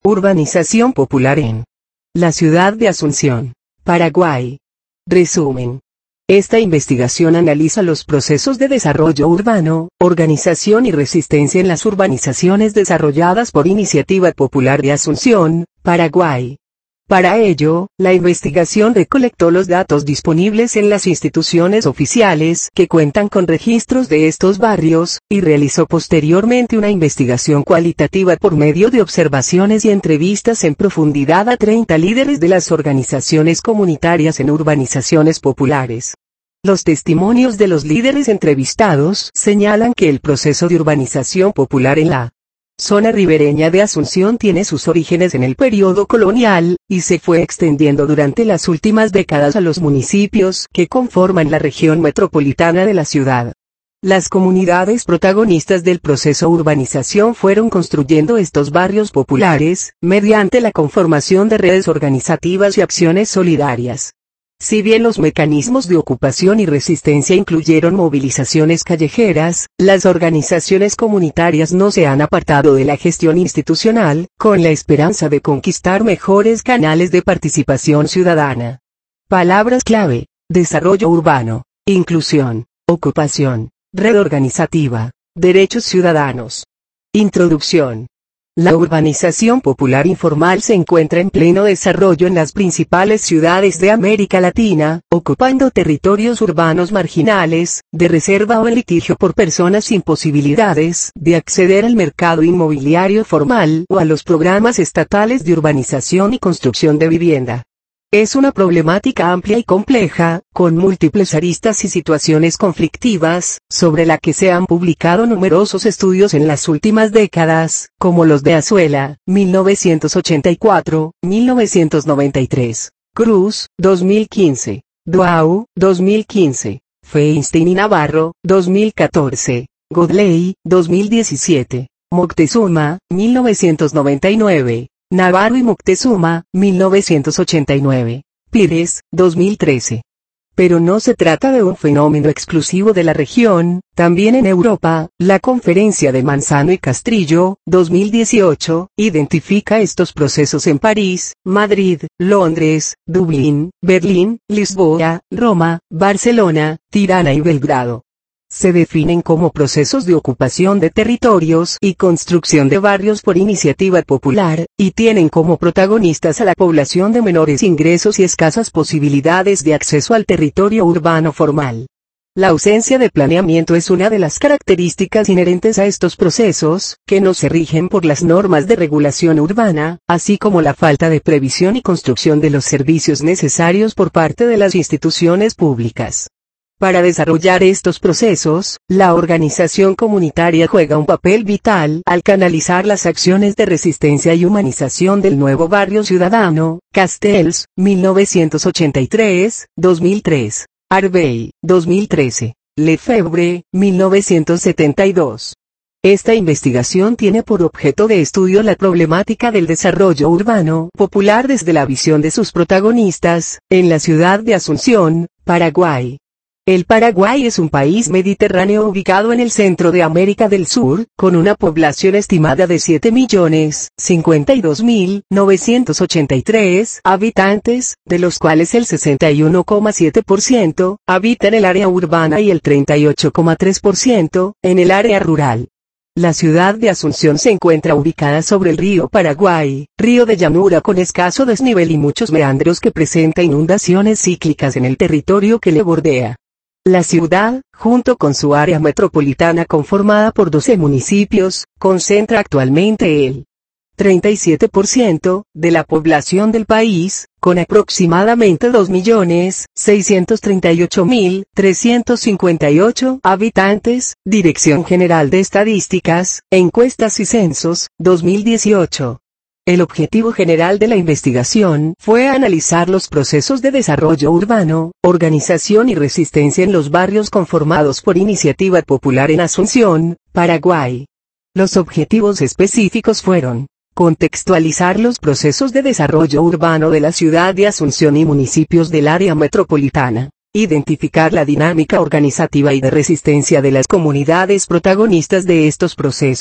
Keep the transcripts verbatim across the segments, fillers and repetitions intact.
Urbanización popular en la ciudad de Asunción, Paraguay. Resumen. Esta investigación analiza los procesos de desarrollo urbano, organización y resistencia en las urbanizaciones desarrolladas por Iniciativa Popular de Asunción, Paraguay. Para ello, la investigación recolectó los datos disponibles en las instituciones oficiales que cuentan con registros de estos barrios, y realizó posteriormente una investigación cualitativa por medio de observaciones y entrevistas en profundidad a treinta líderes de las organizaciones comunitarias en urbanizaciones populares. Los testimonios de los líderes entrevistados señalan que el proceso de urbanización popular en la zona ribereña de Asunción tiene sus orígenes en el periodo colonial, y se fue extendiendo durante las últimas décadas a los municipios que conforman la región metropolitana de la ciudad. Las comunidades protagonistas del proceso de urbanización fueron construyendo estos barrios populares, mediante la conformación de redes organizativas y acciones solidarias. Si bien los mecanismos de ocupación y resistencia incluyeron movilizaciones callejeras, las organizaciones comunitarias no se han apartado de la gestión institucional, con la esperanza de conquistar mejores canales de participación ciudadana. Palabras clave: desarrollo urbano, inclusión, ocupación, red organizativa, derechos ciudadanos. Introducción. La urbanización popular informal se encuentra en pleno desarrollo en las principales ciudades de América Latina, ocupando territorios urbanos marginales, de reserva o en litigio por personas sin posibilidades de acceder al mercado inmobiliario formal o a los programas estatales de urbanización y construcción de vivienda. Es una problemática amplia y compleja, con múltiples aristas y situaciones conflictivas, sobre la que se han publicado numerosos estudios en las últimas décadas, como los de Azuela, mil novecientos ochenta y cuatro, mil novecientos noventa y tres, Cruz, dos mil quince, Duau, dos mil quince, Feinstein y Navarro, dos mil catorce, Godley, dos mil diecisiete, Moctezuma, mil novecientos noventa y nueve. Navarro y Moctezuma, mil novecientos ochenta y nueve, Pires, dos mil trece. Pero no se trata de un fenómeno exclusivo de la región, también en Europa, la Conferencia de Manzano y Castrillo, dos mil dieciocho, identifica estos procesos en París, Madrid, Londres, Dublín, Berlín, Lisboa, Roma, Barcelona, Tirana y Belgrado. Se definen como procesos de ocupación de territorios y construcción de barrios por iniciativa popular, y tienen como protagonistas a la población de menores ingresos y escasas posibilidades de acceso al territorio urbano formal. La ausencia de planeamiento es una de las características inherentes a estos procesos, que no se rigen por las normas de regulación urbana, así como la falta de previsión y construcción de los servicios necesarios por parte de las instituciones públicas. Para desarrollar estos procesos, la organización comunitaria juega un papel vital al canalizar las acciones de resistencia y humanización del nuevo barrio ciudadano. Castells, mil novecientos ochenta y tres, dos mil tres. Arbey, dos mil trece. Lefebvre, mil novecientos setenta y dos. Esta investigación tiene por objeto de estudio la problemática del desarrollo urbano popular desde la visión de sus protagonistas, en la ciudad de Asunción, Paraguay. El Paraguay es un país mediterráneo ubicado en el centro de América del Sur, con una población estimada de siete millones cincuenta y dos mil novecientos ochenta y tres habitantes, de los cuales el sesenta y uno coma siete por ciento habita en el área urbana y el treinta y ocho coma tres por ciento en el área rural. La ciudad de Asunción se encuentra ubicada sobre el río Paraguay, río de llanura con escaso desnivel y muchos meandros que presenta inundaciones cíclicas en el territorio que le bordea. La ciudad, junto con su área metropolitana conformada por doce municipios, concentra actualmente el treinta y siete por ciento de la población del país, con aproximadamente dos millones seiscientos treinta y ocho mil trescientos cincuenta y ocho habitantes. Dirección General de Estadísticas, Encuestas y Censos, dos mil dieciocho. El objetivo general de la investigación fue analizar los procesos de desarrollo urbano, organización y resistencia en los barrios conformados por Iniciativa Popular en Asunción, Paraguay. Los objetivos específicos fueron contextualizar los procesos de desarrollo urbano de la ciudad de Asunción y municipios del área metropolitana, identificar la dinámica organizativa y de resistencia de las comunidades protagonistas de estos procesos,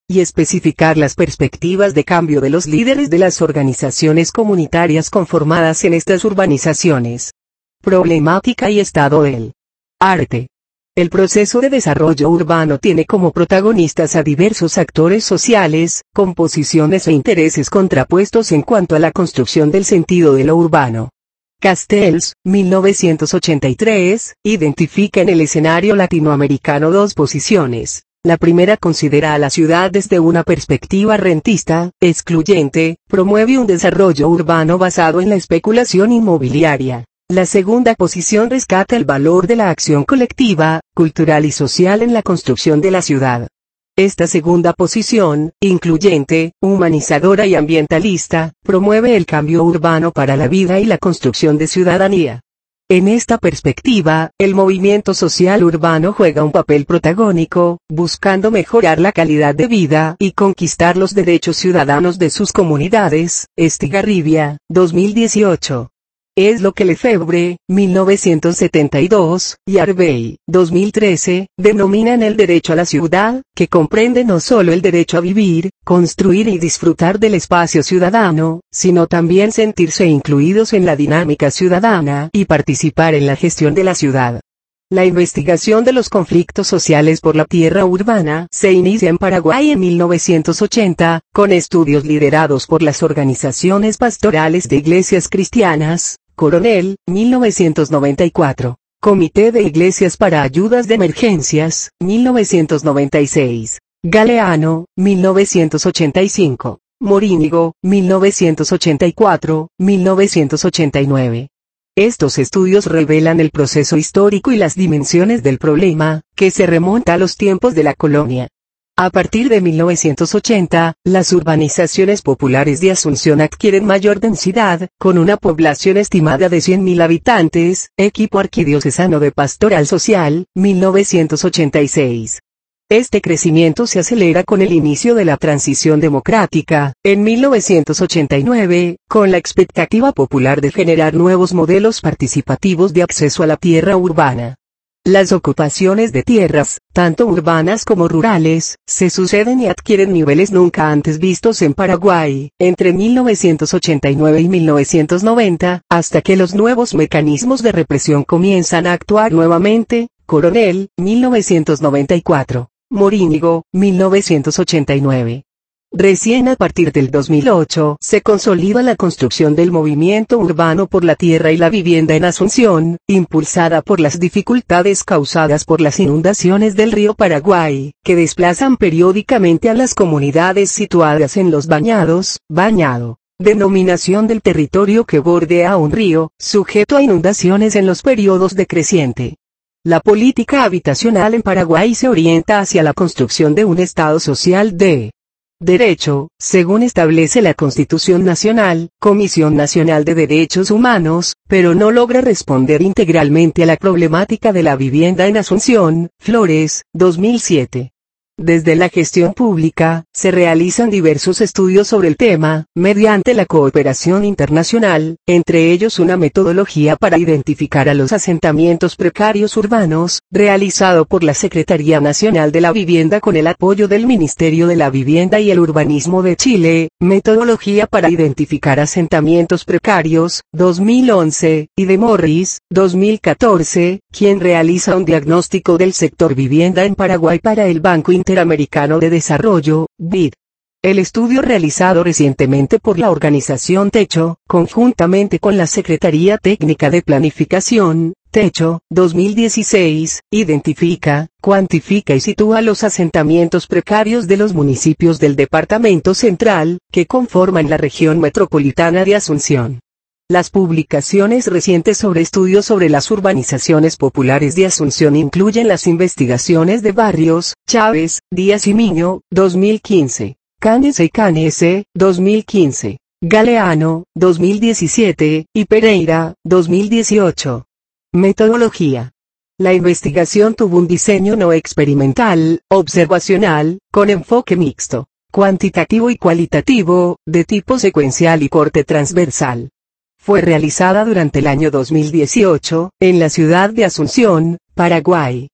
y especificar las perspectivas de cambio de los líderes de las organizaciones comunitarias conformadas en estas urbanizaciones. Problemática y estado del arte. El proceso de desarrollo urbano tiene como protagonistas a diversos actores sociales, con posiciones e intereses contrapuestos en cuanto a la construcción del sentido de lo urbano. Castells, mil novecientos ochenta y tres, identifica en el escenario latinoamericano dos posiciones. La primera considera a la ciudad desde una perspectiva rentista, excluyente, promueve un desarrollo urbano basado en la especulación inmobiliaria. La segunda posición rescata el valor de la acción colectiva, cultural y social en la construcción de la ciudad. Esta segunda posición, incluyente, humanizadora y ambientalista, promueve el cambio urbano para la vida y la construcción de ciudadanía. En esta perspectiva, el movimiento social urbano juega un papel protagónico, buscando mejorar la calidad de vida y conquistar los derechos ciudadanos de sus comunidades. Estigarribia, dos mil dieciocho. Es lo que Lefebvre, mil novecientos setenta y dos, y Harvey, dos mil trece, denominan el derecho a la ciudad, que comprende no solo el derecho a vivir, construir y disfrutar del espacio ciudadano, sino también sentirse incluidos en la dinámica ciudadana y participar en la gestión de la ciudad. La investigación de los conflictos sociales por la tierra urbana se inicia en Paraguay en mil novecientos ochenta, con estudios liderados por las organizaciones pastorales de iglesias cristianas. Coronel, mil novecientos noventa y cuatro. Comité de Iglesias para Ayudas de Emergencias, mil novecientos noventa y seis. Galeano, mil novecientos ochenta y cinco. Morínigo, mil novecientos ochenta y cuatro, mil novecientos ochenta y nueve. Estos estudios revelan el proceso histórico y las dimensiones del problema, que se remonta a los tiempos de la colonia. A partir de mil novecientos ochenta, las urbanizaciones populares de Asunción adquieren mayor densidad, con una población estimada de cien mil habitantes. Equipo Arquidiocesano de Pastoral Social, mil novecientos ochenta y seis. Este crecimiento se acelera con el inicio de la transición democrática, en mil novecientos ochenta y nueve, con la expectativa popular de generar nuevos modelos participativos de acceso a la tierra urbana. Las ocupaciones de tierras, tanto urbanas como rurales, se suceden y adquieren niveles nunca antes vistos en Paraguay, entre mil novecientos ochenta y nueve y mil novecientos noventa, hasta que los nuevos mecanismos de represión comienzan a actuar nuevamente. Coronel, mil novecientos noventa y cuatro. Morínigo, mil novecientos ochenta y nueve. Recién a partir del dos mil ocho se consolida la construcción del movimiento urbano por la tierra y la vivienda en Asunción, impulsada por las dificultades causadas por las inundaciones del río Paraguay, que desplazan periódicamente a las comunidades situadas en los bañados. Bañado, denominación del territorio que bordea un río, sujeto a inundaciones en los periodos de creciente. La política habitacional en Paraguay se orienta hacia la construcción de un Estado social de derecho, según establece la Constitución Nacional, Comisión Nacional de Derechos Humanos, pero no logra responder integralmente a la problemática de la vivienda en Asunción. Flores, dos mil siete. Desde la gestión pública, se realizan diversos estudios sobre el tema, mediante la cooperación internacional, entre ellos una metodología para identificar a los asentamientos precarios urbanos, realizado por la Secretaría Nacional de la Vivienda con el apoyo del Ministerio de la Vivienda y el Urbanismo de Chile, metodología para identificar asentamientos precarios, dos mil once, y de Morris, dos mil catorce, quien realiza un diagnóstico del sector vivienda en Paraguay para el Banco Interamericano de Desarrollo, B I D. El estudio realizado recientemente por la organización Techo, conjuntamente con la Secretaría Técnica de Planificación, Techo, dos mil dieciséis, identifica, cuantifica y sitúa los asentamientos precarios de los municipios del Departamento Central, que conforman la región metropolitana de Asunción. Las publicaciones recientes sobre estudios sobre las urbanizaciones populares de Asunción incluyen las investigaciones de Barrios, Chávez, Díaz y Miño, dos mil quince, Canese y Canese, dos mil quince, Galeano, dos mil diecisiete, y Pereira, dos mil dieciocho. Metodología. La investigación tuvo un diseño no experimental, observacional, con enfoque mixto, cuantitativo y cualitativo, de tipo secuencial y corte transversal. Fue realizada durante el año dos mil dieciocho, en la ciudad de Asunción, Paraguay.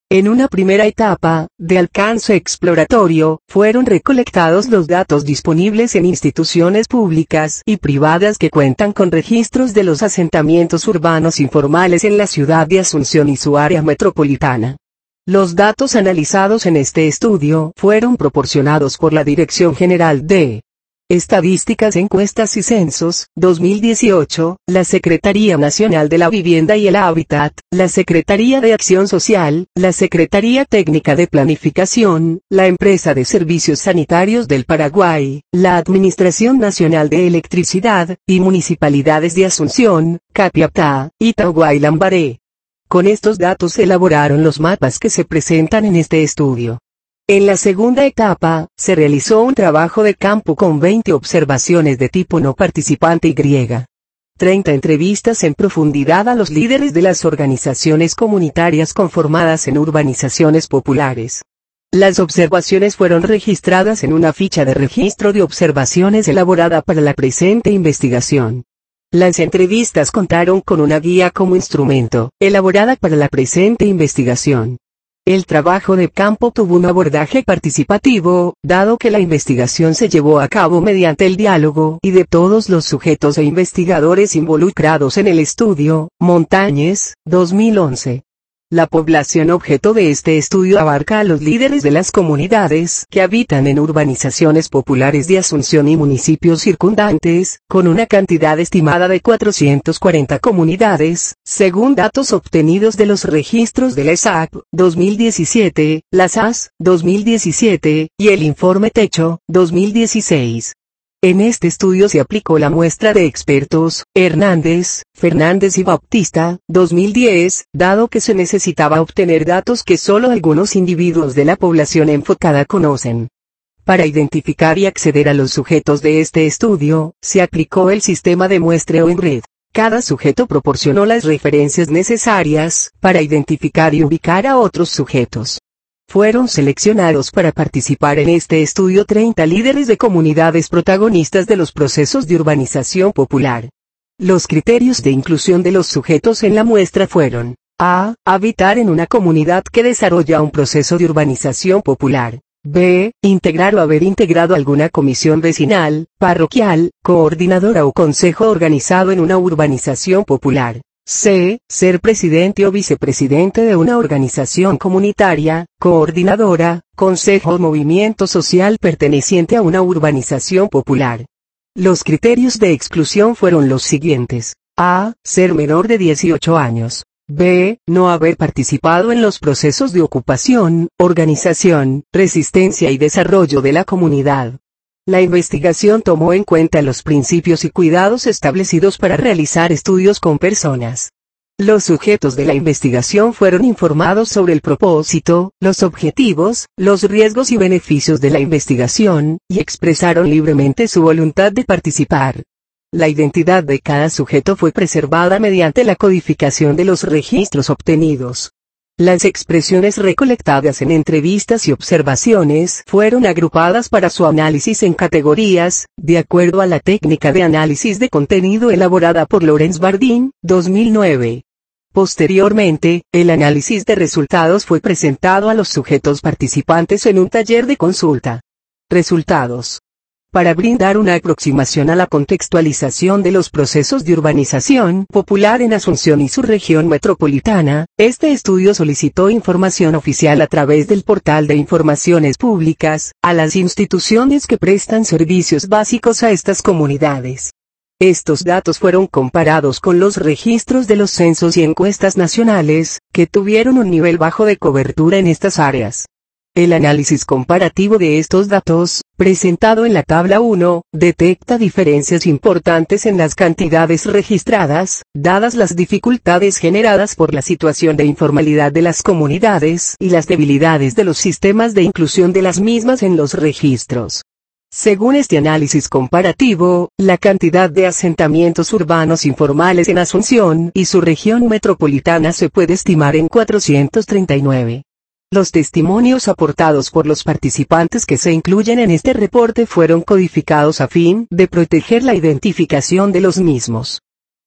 En una primera etapa, de alcance exploratorio, fueron recolectados los datos disponibles en instituciones públicas y privadas que cuentan con registros de los asentamientos urbanos informales en la ciudad de Asunción y su área metropolitana. Los datos analizados en este estudio fueron proporcionados por la Dirección General de Estadísticas, Encuestas y Censos, dos mil dieciocho, la Secretaría Nacional de la Vivienda y el Hábitat, la Secretaría de Acción Social, la Secretaría Técnica de Planificación, la Empresa de Servicios Sanitarios del Paraguay, la Administración Nacional de Electricidad, y municipalidades de Asunción, Capiatá, Itagua y Lambaré. Con estos datos se elaboraron los mapas que se presentan en este estudio. En la segunda etapa, se realizó un trabajo de campo con veinte observaciones de tipo no participante y treinta entrevistas en profundidad a los líderes de las organizaciones comunitarias conformadas en urbanizaciones populares. Las observaciones fueron registradas en una ficha de registro de observaciones elaborada para la presente investigación. Las entrevistas contaron con una guía como instrumento, elaborada para la presente investigación. El trabajo de campo tuvo un abordaje participativo, dado que la investigación se llevó a cabo mediante el diálogo y de todos los sujetos e investigadores involucrados en el estudio. Montañez, dos mil once. La población objeto de este estudio abarca a los líderes de las comunidades que habitan en urbanizaciones populares de Asunción y municipios circundantes, con una cantidad estimada de cuatrocientas cuarenta comunidades, según datos obtenidos de los registros de la E S A P, dos mil diecisiete, la S A S, dos mil diecisiete, y el Informe Techo, dos mil dieciséis. En este estudio se aplicó la muestra de expertos, Hernández, Fernández y Bautista, dos mil diez, dado que se necesitaba obtener datos que solo algunos individuos de la población enfocada conocen. Para identificar y acceder a los sujetos de este estudio, se aplicó el sistema de muestreo en red. Cada sujeto proporcionó las referencias necesarias para identificar y ubicar a otros sujetos. Fueron seleccionados para participar en este estudio treinta líderes de comunidades protagonistas de los procesos de urbanización popular. Los criterios de inclusión de los sujetos en la muestra fueron: A. Habitar en una comunidad que desarrolla un proceso de urbanización popular. B. Integrar o haber integrado alguna comisión vecinal, parroquial, coordinadora o consejo organizado en una urbanización popular. C. Ser presidente o vicepresidente de una organización comunitaria, coordinadora, consejo o movimiento social perteneciente a una urbanización popular. Los criterios de exclusión fueron los siguientes: A. Ser menor de dieciocho años. B. No haber participado en los procesos de ocupación, organización, resistencia y desarrollo de la comunidad. La investigación tomó en cuenta los principios y cuidados establecidos para realizar estudios con personas. Los sujetos de la investigación fueron informados sobre el propósito, los objetivos, los riesgos y beneficios de la investigación, y expresaron libremente su voluntad de participar. La identidad de cada sujeto fue preservada mediante la codificación de los registros obtenidos. Las expresiones recolectadas en entrevistas y observaciones fueron agrupadas para su análisis en categorías, de acuerdo a la técnica de análisis de contenido elaborada por Lorenz Bardín, dos mil nueve. Posteriormente, el análisis de resultados fue presentado a los sujetos participantes en un taller de consulta. Resultados. Para brindar una aproximación a la contextualización de los procesos de urbanización popular en Asunción y su región metropolitana, este estudio solicitó información oficial a través del portal de informaciones públicas, a las instituciones que prestan servicios básicos a estas comunidades. Estos datos fueron comparados con los registros de los censos y encuestas nacionales, que tuvieron un nivel bajo de cobertura en estas áreas. El análisis comparativo de estos datos, presentado en la tabla uno, detecta diferencias importantes en las cantidades registradas, dadas las dificultades generadas por la situación de informalidad de las comunidades y las debilidades de los sistemas de inclusión de las mismas en los registros. Según este análisis comparativo, la cantidad de asentamientos urbanos informales en Asunción y su región metropolitana se puede estimar en cuatrocientos treinta y nueve. Los testimonios aportados por los participantes que se incluyen en este reporte fueron codificados a fin de proteger la identificación de los mismos.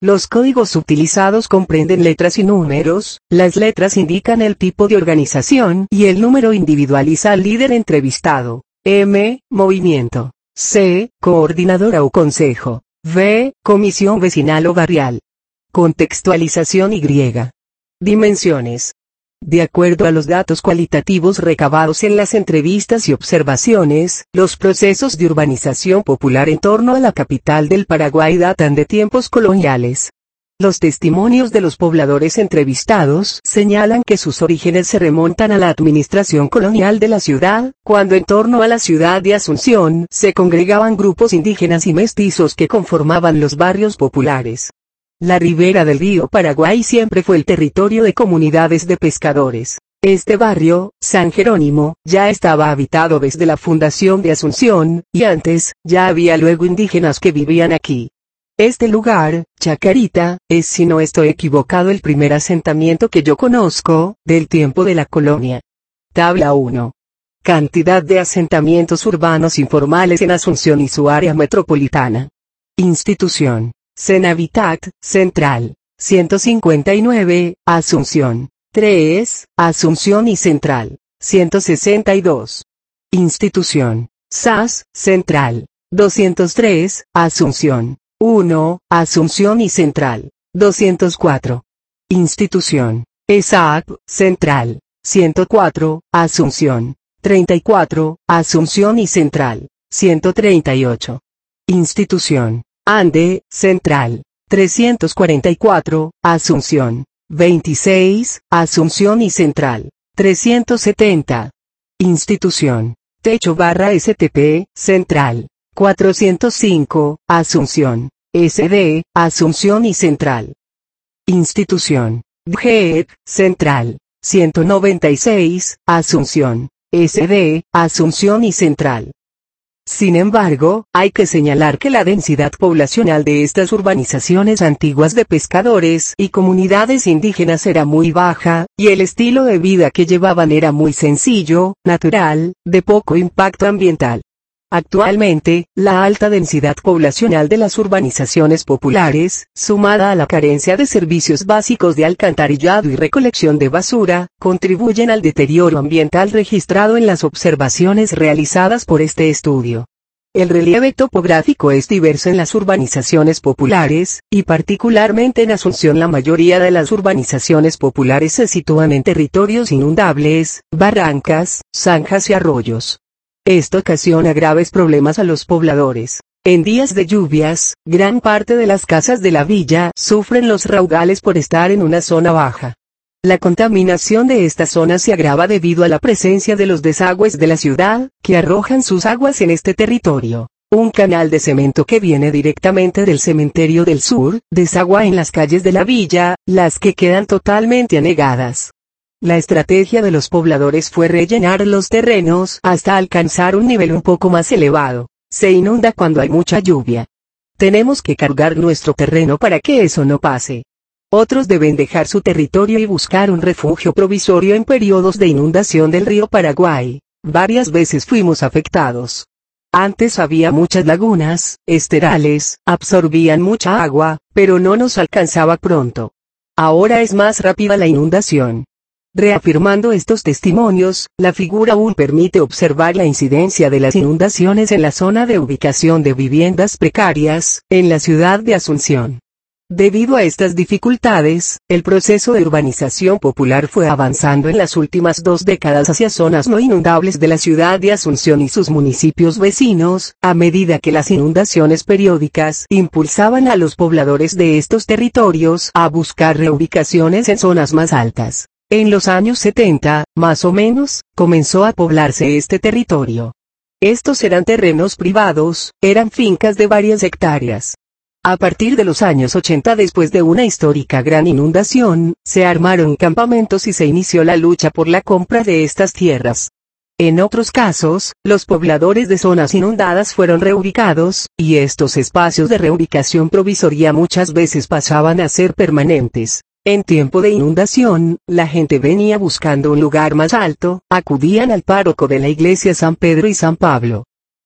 Los códigos utilizados comprenden letras y números, las letras indican el tipo de organización y el número individualiza al líder entrevistado. M. Movimiento. C. Coordinadora o consejo. V. Comisión vecinal o barrial. Contextualización Y. Dimensiones. De acuerdo a los datos cualitativos recabados en las entrevistas y observaciones, los procesos de urbanización popular en torno a la capital del Paraguay datan de tiempos coloniales. Los testimonios de los pobladores entrevistados señalan que sus orígenes se remontan a la administración colonial de la ciudad, cuando en torno a la ciudad de Asunción se congregaban grupos indígenas y mestizos que conformaban los barrios populares. La ribera del río Paraguay siempre fue el territorio de comunidades de pescadores. Este barrio, San Jerónimo, ya estaba habitado desde la fundación de Asunción, y antes, ya había luego indígenas que vivían aquí. Este lugar, Chacarita, es si no estoy equivocado el primer asentamiento que yo conozco, del tiempo de la colonia. Tabla uno. Cantidad de asentamientos urbanos informales en Asunción y su área metropolitana. Institución. Senavitat, Central. ciento cincuenta y nueve, Asunción. tres, Asunción y Central. ciento sesenta y dos. Institución. S A S, Central. doscientos tres, Asunción. uno, Asunción y Central. doscientos cuatro. Institución. E S A P, Central. ciento cuatro, Asunción. treinta y cuatro, Asunción y Central. ciento treinta y ocho. Institución. Ande, Central. trescientos cuarenta y cuatro, Asunción. veintiséis, Asunción y Central. trescientos setenta. Institución. Techo barra S T P, Central. cuatrocientos cinco, Asunción. S D, Asunción y Central. Institución. G E P, Central. ciento noventa y seis, Asunción. S D, Asunción y Central. Sin embargo, hay que señalar que la densidad poblacional de estas urbanizaciones antiguas de pescadores y comunidades indígenas era muy baja, y el estilo de vida que llevaban era muy sencillo, natural, de poco impacto ambiental. Actualmente, la alta densidad poblacional de las urbanizaciones populares, sumada a la carencia de servicios básicos de alcantarillado y recolección de basura, contribuyen al deterioro ambiental registrado en las observaciones realizadas por este estudio. El relieve topográfico es diverso en las urbanizaciones populares, y particularmente en Asunción la mayoría de las urbanizaciones populares se sitúan en territorios inundables, barrancas, zanjas y arroyos. Esto ocasiona graves problemas a los pobladores. En días de lluvias, gran parte de las casas de la villa sufren los raudales por estar en una zona baja. La contaminación de esta zona se agrava debido a la presencia de los desagües de la ciudad, que arrojan sus aguas en este territorio. Un canal de cemento que viene directamente del cementerio del sur, desagua en las calles de la villa, las que quedan totalmente anegadas. La estrategia de los pobladores fue rellenar los terrenos hasta alcanzar un nivel un poco más elevado. Se inunda cuando hay mucha lluvia. Tenemos que cargar nuestro terreno para que eso no pase. Otros deben dejar su territorio y buscar un refugio provisorio en periodos de inundación del río Paraguay. Varias veces fuimos afectados. Antes había muchas lagunas, esterales, absorbían mucha agua, pero no nos alcanzaba pronto. Ahora es más rápida la inundación. Reafirmando estos testimonios, la figura uno permite observar la incidencia de las inundaciones en la zona de ubicación de viviendas precarias, en la ciudad de Asunción. Debido a estas dificultades, el proceso de urbanización popular fue avanzando en las últimas dos décadas hacia zonas no inundables de la ciudad de Asunción y sus municipios vecinos, a medida que las inundaciones periódicas impulsaban a los pobladores de estos territorios a buscar reubicaciones en zonas más altas. En los años setenta, más o menos, comenzó a poblarse este territorio. Estos eran terrenos privados, eran fincas de varias hectáreas. A partir de los años ochenta, después de una histórica gran inundación, se armaron campamentos y se inició la lucha por la compra de estas tierras. En otros casos, los pobladores de zonas inundadas fueron reubicados, y estos espacios de reubicación provisoria muchas veces pasaban a ser permanentes. En tiempo de inundación, la gente venía buscando un lugar más alto, acudían al párroco de la iglesia San Pedro y San Pablo.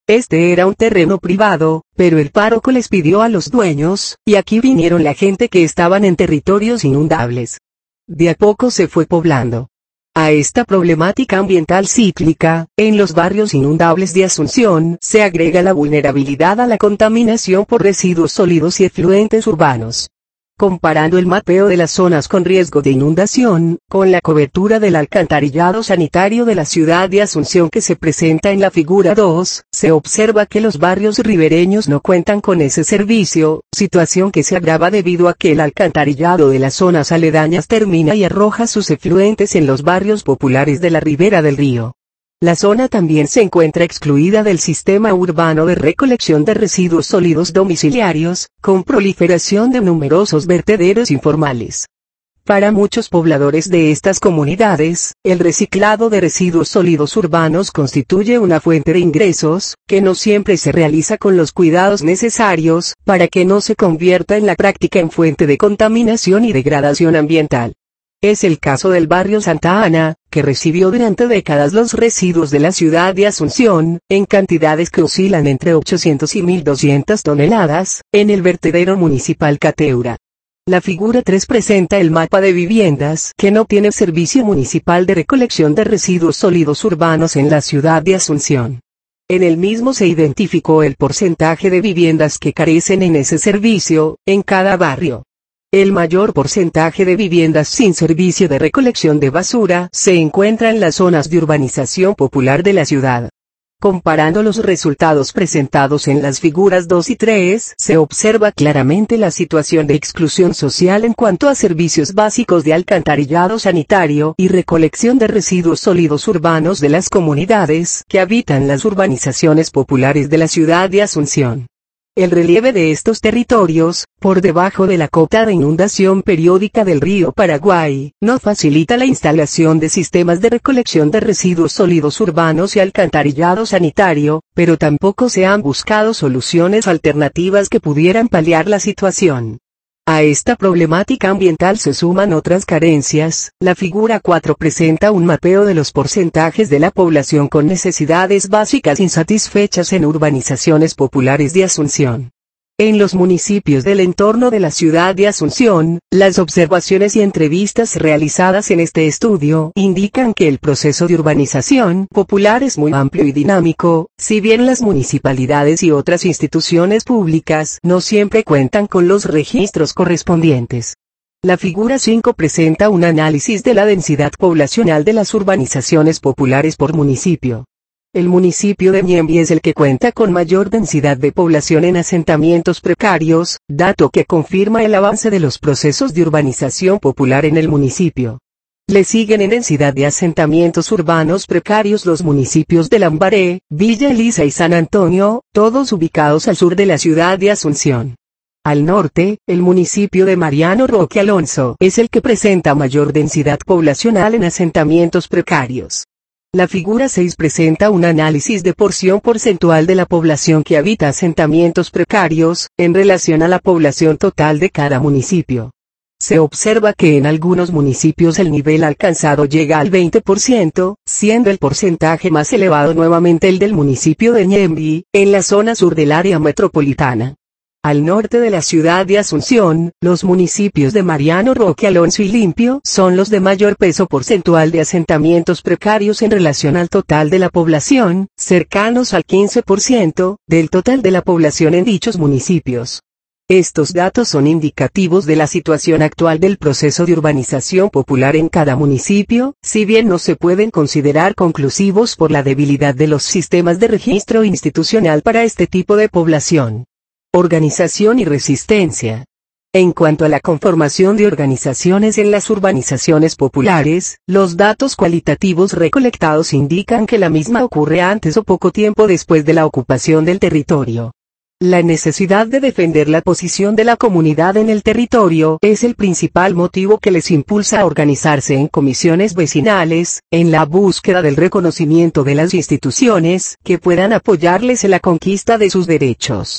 Este era un terreno privado, pero el párroco les pidió a los dueños, y aquí vinieron la gente que estaban en territorios inundables. De a poco se fue poblando. A esta problemática ambiental cíclica, en los barrios inundables de Asunción, se agrega la vulnerabilidad a la contaminación por residuos sólidos y efluentes urbanos. Comparando el mapeo de las zonas con riesgo de inundación, con la cobertura del alcantarillado sanitario de la ciudad de Asunción que se presenta en la figura dos, se observa que los barrios ribereños no cuentan con ese servicio, situación que se agrava debido a que el alcantarillado de las zonas aledañas termina y arroja sus efluentes en los barrios populares de la ribera del río. La zona también se encuentra excluida del sistema urbano de recolección de residuos sólidos domiciliarios, con proliferación de numerosos vertederos informales. Para muchos pobladores de estas comunidades, el reciclado de residuos sólidos urbanos constituye una fuente de ingresos, que no siempre se realiza con los cuidados necesarios, para que no se convierta en la práctica en fuente de contaminación y degradación ambiental. Es el caso del barrio Santa Ana, que recibió durante décadas los residuos de la ciudad de Asunción, en cantidades que oscilan entre ochocientas y mil doscientas toneladas, en el vertedero municipal Cateura. La figura tres presenta el mapa de viviendas que no tiene servicio municipal de recolección de residuos sólidos urbanos en la ciudad de Asunción. En el mismo se identificó el porcentaje de viviendas que carecen en ese servicio, en cada barrio. El mayor porcentaje de viviendas sin servicio de recolección de basura se encuentra en las zonas de urbanización popular de la ciudad. Comparando los resultados presentados en las figuras dos y tres, se observa claramente la situación de exclusión social en cuanto a servicios básicos de alcantarillado sanitario y recolección de residuos sólidos urbanos de las comunidades que habitan las urbanizaciones populares de la ciudad de Asunción. El relieve de estos territorios, por debajo de la cota de inundación periódica del río Paraguay, no facilita la instalación de sistemas de recolección de residuos sólidos urbanos y alcantarillado sanitario, pero tampoco se han buscado soluciones alternativas que pudieran paliar la situación. A esta problemática ambiental se suman otras carencias. La figura cuatro presenta un mapeo de los porcentajes de la población con necesidades básicas insatisfechas en urbanizaciones populares de Asunción. En los municipios del entorno de la ciudad de Asunción, las observaciones y entrevistas realizadas en este estudio indican que el proceso de urbanización popular es muy amplio y dinámico, si bien las municipalidades y otras instituciones públicas no siempre cuentan con los registros correspondientes. La figura cinco presenta un análisis de la densidad poblacional de las urbanizaciones populares por municipio. El municipio de Ñemby es el que cuenta con mayor densidad de población en asentamientos precarios, dato que confirma el avance de los procesos de urbanización popular en el municipio. Le siguen en densidad de asentamientos urbanos precarios los municipios de Lambaré, Villa Elisa y San Antonio, todos ubicados al sur de la ciudad de Asunción. Al norte, el municipio de Mariano Roque Alonso es el que presenta mayor densidad poblacional en asentamientos precarios. La figura seis presenta un análisis de porción porcentual de la población que habita asentamientos precarios, en relación a la población total de cada municipio. Se observa que en algunos municipios el nivel alcanzado llega al veinte por ciento, siendo el porcentaje más elevado nuevamente el del municipio de Ñemby, en la zona sur del área metropolitana. Al norte de la ciudad de Asunción, los municipios de Mariano Roque Alonso y Limpio son los de mayor peso porcentual de asentamientos precarios en relación al total de la población, cercanos al quince por ciento, del total de la población en dichos municipios. Estos datos son indicativos de la situación actual del proceso de urbanización popular en cada municipio, si bien no se pueden considerar conclusivos por la debilidad de los sistemas de registro institucional para este tipo de población. Organización y resistencia. En cuanto a la conformación de organizaciones en las urbanizaciones populares, los datos cualitativos recolectados indican que la misma ocurre antes o poco tiempo después de la ocupación del territorio. La necesidad de defender la posición de la comunidad en el territorio es el principal motivo que les impulsa a organizarse en comisiones vecinales, en la búsqueda del reconocimiento de las instituciones que puedan apoyarles en la conquista de sus derechos.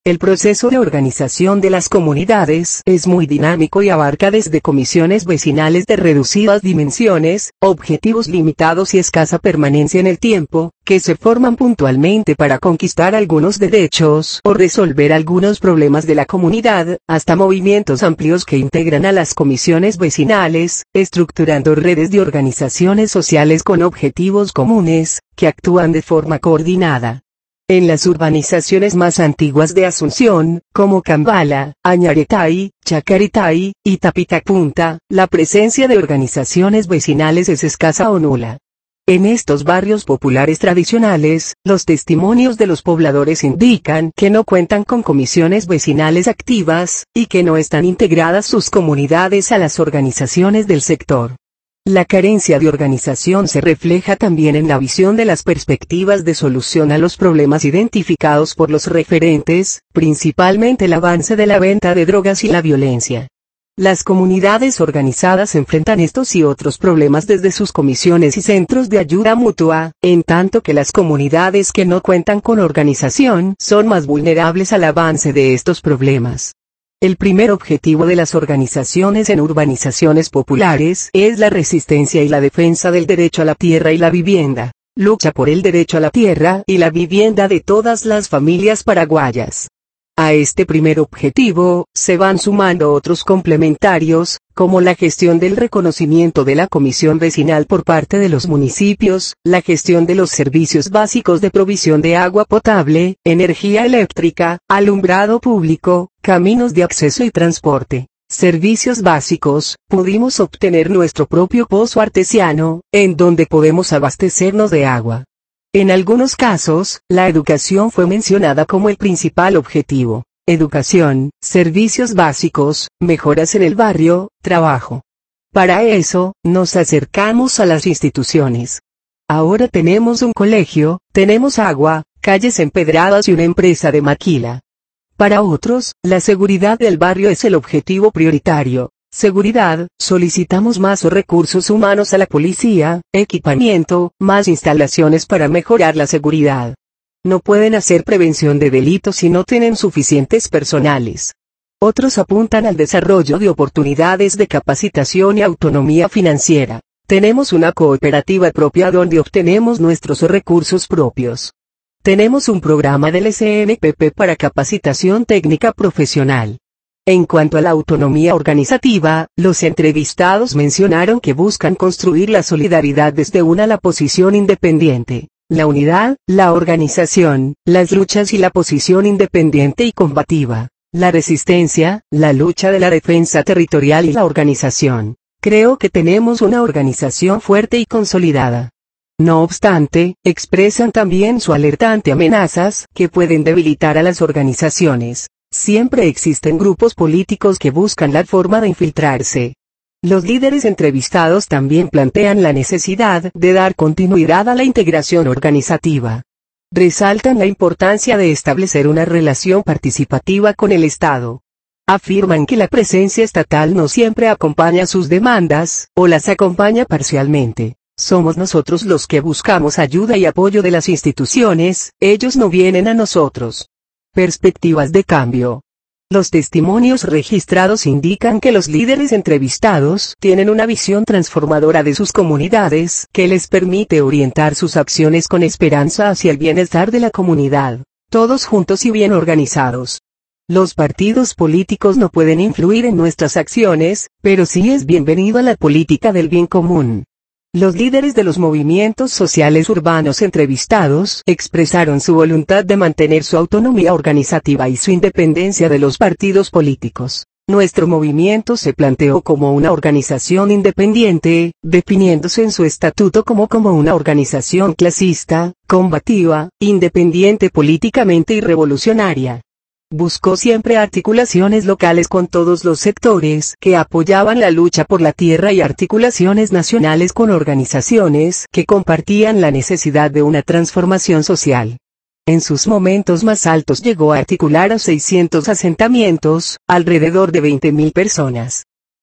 El proceso de organización de las comunidades es muy dinámico y abarca desde comisiones vecinales de reducidas dimensiones, objetivos limitados y escasa permanencia en el tiempo, que se forman puntualmente para conquistar algunos derechos o resolver algunos problemas de la comunidad, hasta movimientos amplios que integran a las comisiones vecinales, estructurando redes de organizaciones sociales con objetivos comunes, que actúan de forma coordinada. En las urbanizaciones más antiguas de Asunción, como Cambala, Añaretay, Chacaritay, y Tapitapunta, la presencia de organizaciones vecinales es escasa o nula. En estos barrios populares tradicionales, los testimonios de los pobladores indican que no cuentan con comisiones vecinales activas, y que no están integradas sus comunidades a las organizaciones del sector. La carencia de organización se refleja también en la visión de las perspectivas de solución a los problemas identificados por los referentes, principalmente el avance de la venta de drogas y la violencia. Las comunidades organizadas enfrentan estos y otros problemas desde sus comisiones y centros de ayuda mutua, en tanto que las comunidades que no cuentan con organización son más vulnerables al avance de estos problemas. El primer objetivo de las organizaciones en urbanizaciones populares es la resistencia y la defensa del derecho a la tierra y la vivienda. Lucha por el derecho a la tierra y la vivienda de todas las familias paraguayas. A este primer objetivo, se van sumando otros complementarios, como la gestión del reconocimiento de la comisión vecinal por parte de los municipios, la gestión de los servicios básicos de provisión de agua potable, energía eléctrica, alumbrado público, caminos de acceso y transporte, servicios básicos. Pudimos obtener nuestro propio pozo artesiano, en donde podemos abastecernos de agua. En algunos casos, la educación fue mencionada como el principal objetivo. Educación, servicios básicos, mejoras en el barrio, trabajo. Para eso, nos acercamos a las instituciones. Ahora tenemos un colegio, tenemos agua, calles empedradas y una empresa de maquila. Para otros, la seguridad del barrio es el objetivo prioritario. Seguridad, solicitamos más recursos humanos a la policía, equipamiento, más instalaciones para mejorar la seguridad. No pueden hacer prevención de delitos si no tienen suficientes personales. Otros apuntan al desarrollo de oportunidades de capacitación y autonomía financiera. Tenemos una cooperativa propia donde obtenemos nuestros recursos propios. Tenemos un programa del S N P P para capacitación técnica profesional. En cuanto a la autonomía organizativa, los entrevistados mencionaron que buscan construir la solidaridad desde una la posición independiente, la unidad, la organización, las luchas y la posición independiente y combativa, la resistencia, la lucha de la defensa territorial y la organización. Creo que tenemos una organización fuerte y consolidada. No obstante, expresan también su alerta ante amenazas que pueden debilitar a las organizaciones. Siempre existen grupos políticos que buscan la forma de infiltrarse. Los líderes entrevistados también plantean la necesidad de dar continuidad a la integración organizativa. Resaltan la importancia de establecer una relación participativa con el Estado. Afirman que la presencia estatal no siempre acompaña sus demandas, o las acompaña parcialmente. Somos nosotros los que buscamos ayuda y apoyo de las instituciones, ellos no vienen a nosotros. Perspectivas de cambio. Los testimonios registrados indican que los líderes entrevistados tienen una visión transformadora de sus comunidades que les permite orientar sus acciones con esperanza hacia el bienestar de la comunidad, todos juntos y bien organizados. Los partidos políticos no pueden influir en nuestras acciones, pero sí es bienvenido a la política del bien común. Los líderes de los movimientos sociales urbanos entrevistados expresaron su voluntad de mantener su autonomía organizativa y su independencia de los partidos políticos. Nuestro movimiento se planteó como una organización independiente, definiéndose en su estatuto como como una organización clasista, combativa, independiente políticamente y revolucionaria. Buscó siempre articulaciones locales con todos los sectores que apoyaban la lucha por la tierra y articulaciones nacionales con organizaciones que compartían la necesidad de una transformación social. En sus momentos más altos llegó a articular a seiscientos asentamientos, alrededor de veinte mil personas.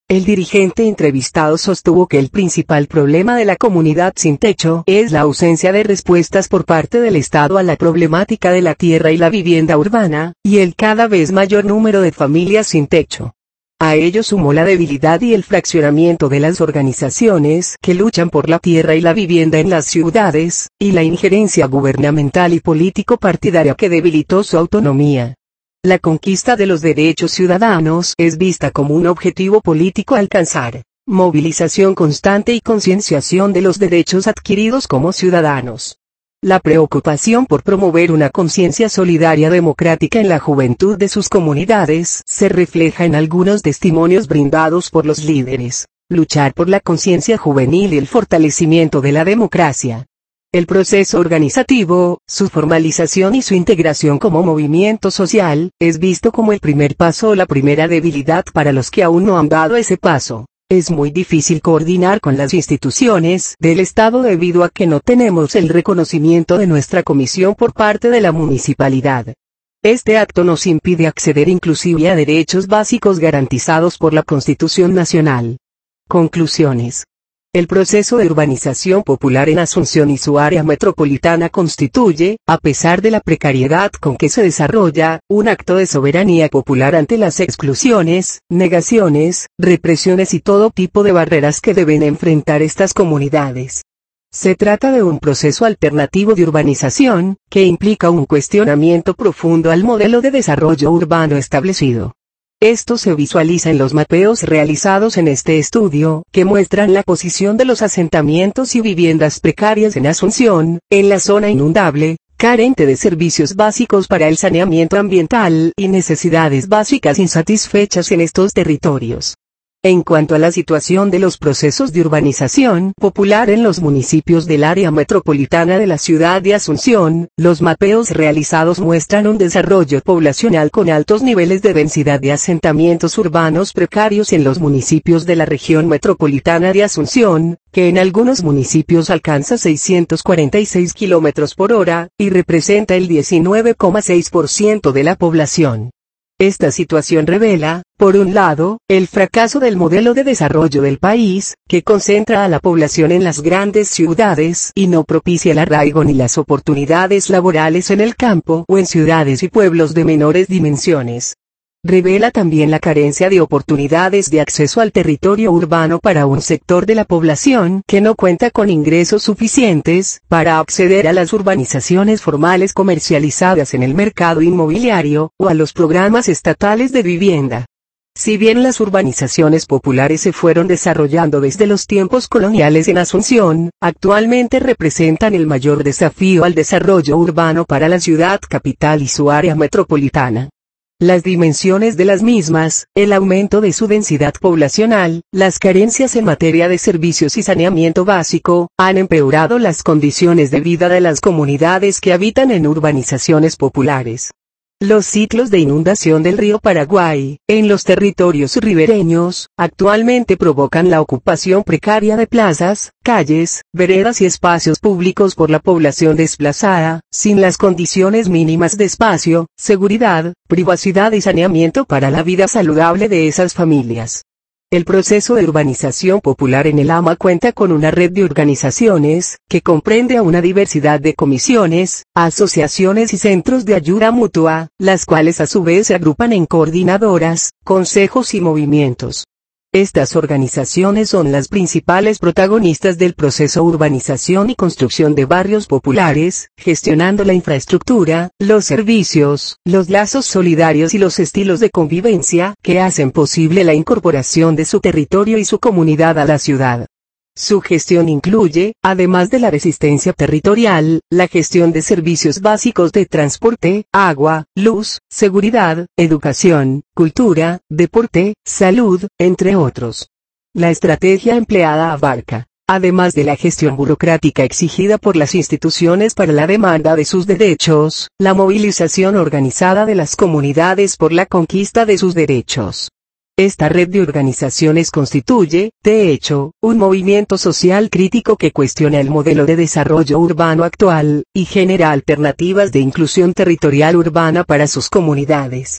El dirigente entrevistado sostuvo que el principal problema de la comunidad sin techo es la ausencia de respuestas por parte del Estado a la problemática de la tierra y la vivienda urbana, y el cada vez mayor número de familias sin techo. A ello sumó la debilidad y el fraccionamiento de las organizaciones que luchan por la tierra y la vivienda en las ciudades, y la injerencia gubernamental y político-partidaria que debilitó su autonomía. La conquista de los derechos ciudadanos es vista como un objetivo político a alcanzar, movilización constante y concienciación de los derechos adquiridos como ciudadanos. La preocupación por promover una conciencia solidaria democrática en la juventud de sus comunidades se refleja en algunos testimonios brindados por los líderes. Luchar por la conciencia juvenil y el fortalecimiento de la democracia. El proceso organizativo, su formalización y su integración como movimiento social, es visto como el primer paso o la primera debilidad para los que aún no han dado ese paso. Es muy difícil coordinar con las instituciones del Estado debido a que no tenemos el reconocimiento de nuestra comisión por parte de la municipalidad. Este acto nos impide acceder inclusive a derechos básicos garantizados por la Constitución Nacional. Conclusiones. El proceso de urbanización popular en Asunción y su área metropolitana constituye, a pesar de la precariedad con que se desarrolla, un acto de soberanía popular ante las exclusiones, negaciones, represiones y todo tipo de barreras que deben enfrentar estas comunidades. Se trata de un proceso alternativo de urbanización, que implica un cuestionamiento profundo al modelo de desarrollo urbano establecido. Esto se visualiza en los mapeos realizados en este estudio, que muestran la posición de los asentamientos y viviendas precarias en Asunción, en la zona inundable, carente de servicios básicos para el saneamiento ambiental y necesidades básicas insatisfechas en estos territorios. En cuanto a la situación de los procesos de urbanización popular en los municipios del área metropolitana de la ciudad de Asunción, los mapeos realizados muestran un desarrollo poblacional con altos niveles de densidad de asentamientos urbanos precarios en los municipios de la región metropolitana de Asunción, que en algunos municipios alcanza seiscientos cuarenta y seis kilómetros por hora, y representa el diecinueve coma seis por ciento de la población. Esta situación revela, por un lado, el fracaso del modelo de desarrollo del país, que concentra a la población en las grandes ciudades y no propicia el arraigo ni las oportunidades laborales en el campo o en ciudades y pueblos de menores dimensiones. Revela también la carencia de oportunidades de acceso al territorio urbano para un sector de la población que no cuenta con ingresos suficientes para acceder a las urbanizaciones formales comercializadas en el mercado inmobiliario, o a los programas estatales de vivienda. Si bien las urbanizaciones populares se fueron desarrollando desde los tiempos coloniales en Asunción, actualmente representan el mayor desafío al desarrollo urbano para la ciudad capital y su área metropolitana. Las dimensiones de las mismas, el aumento de su densidad poblacional, las carencias en materia de servicios y saneamiento básico, han empeorado las condiciones de vida de las comunidades que habitan en urbanizaciones populares. Los ciclos de inundación del río Paraguay, en los territorios ribereños, actualmente provocan la ocupación precaria de plazas, calles, veredas y espacios públicos por la población desplazada, sin las condiciones mínimas de espacio, seguridad, privacidad y saneamiento para la vida saludable de esas familias. El proceso de urbanización popular en el A M A cuenta con una red de organizaciones, que comprende a una diversidad de comisiones, asociaciones y centros de ayuda mutua, las cuales a su vez se agrupan en coordinadoras, consejos y movimientos. Estas organizaciones son las principales protagonistas del proceso urbanización y construcción de barrios populares, gestionando la infraestructura, los servicios, los lazos solidarios y los estilos de convivencia que hacen posible la incorporación de su territorio y su comunidad a la ciudad. Su gestión incluye, además de la resistencia territorial, la gestión de servicios básicos de transporte, agua, luz, seguridad, educación, cultura, deporte, salud, entre otros. La estrategia empleada abarca, además de la gestión burocrática exigida por las instituciones para la demanda de sus derechos, la movilización organizada de las comunidades por la conquista de sus derechos. Esta red de organizaciones constituye, de hecho, un movimiento social crítico que cuestiona el modelo de desarrollo urbano actual, y genera alternativas de inclusión territorial urbana para sus comunidades.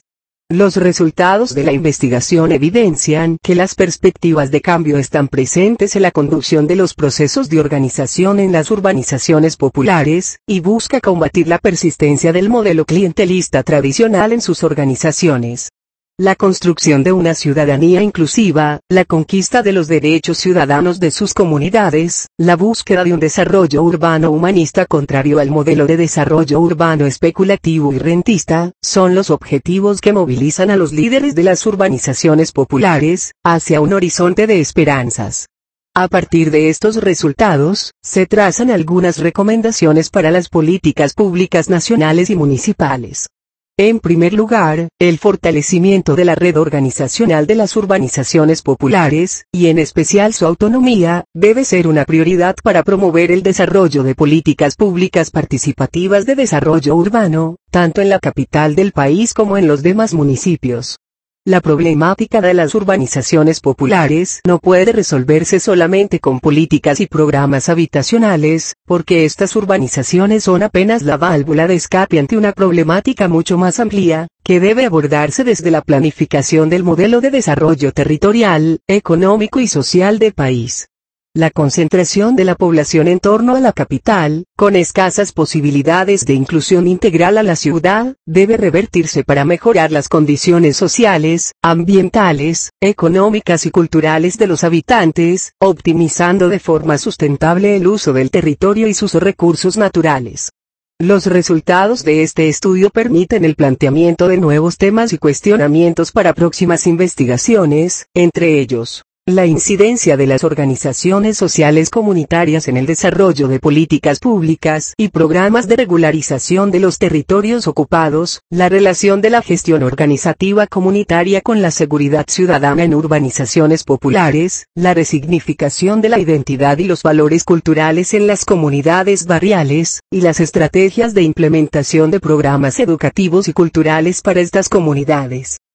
Los resultados de la investigación evidencian que las perspectivas de cambio están presentes en la conducción de los procesos de organización en las urbanizaciones populares, y busca combatir la persistencia del modelo clientelista tradicional en sus organizaciones. La construcción de una ciudadanía inclusiva, la conquista de los derechos ciudadanos de sus comunidades, la búsqueda de un desarrollo urbano humanista contrario al modelo de desarrollo urbano especulativo y rentista, son los objetivos que movilizan a los líderes de las urbanizaciones populares, hacia un horizonte de esperanzas. A partir de estos resultados, se trazan algunas recomendaciones para las políticas públicas nacionales y municipales. En primer lugar, el fortalecimiento de la red organizacional de las urbanizaciones populares, y en especial su autonomía, debe ser una prioridad para promover el desarrollo de políticas públicas participativas de desarrollo urbano, tanto en la capital del país como en los demás municipios. La problemática de las urbanizaciones populares no puede resolverse solamente con políticas y programas habitacionales, porque estas urbanizaciones son apenas la válvula de escape ante una problemática mucho más amplia, que debe abordarse desde la planificación del modelo de desarrollo territorial, económico y social del país. La concentración de la población en torno a la capital, con escasas posibilidades de inclusión integral a la ciudad, debe revertirse para mejorar las condiciones sociales, ambientales, económicas y culturales de los habitantes, optimizando de forma sustentable el uso del territorio y sus recursos naturales. Los resultados de este estudio permiten el planteamiento de nuevos temas y cuestionamientos para próximas investigaciones, entre ellos, la incidencia de las organizaciones sociales comunitarias en el desarrollo de políticas públicas y programas de regularización de los territorios ocupados, la relación de la gestión organizativa comunitaria con la seguridad ciudadana en urbanizaciones populares, la resignificación de la identidad y los valores culturales en las comunidades barriales, y las estrategias de implementación de programas educativos y culturales para estas comunidades.